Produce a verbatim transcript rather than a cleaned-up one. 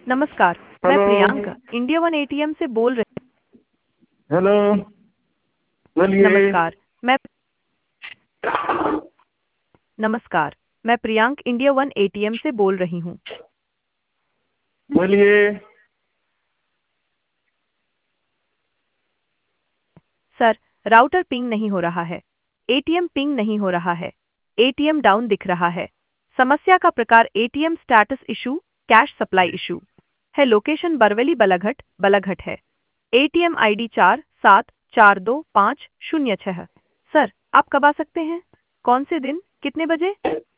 नमस्कार, मैं hello. Priyanka India One ATM से बोल रही। हेलो। बोलिए। नमस्कार, मैं नमस्कार, मैं प्रियांक इंडिया वन एटीएम से बोल रही हूँ। बोलिए। सर, राउटर पिंग नहीं हो रहा है। एटीएम पिंग नहीं हो रहा है। एटीएम डाउन दिख रहा है। समस्या का प्रकार ATM status issue, cash supply issue है। लोकेशन बरवेली बलाघट, बलाघट है। एटीएम आईडी चार सात चार दो पाँच शून्य छः। सर, आप कब आ सकते हैं? कौन से दिन, कितने बजे?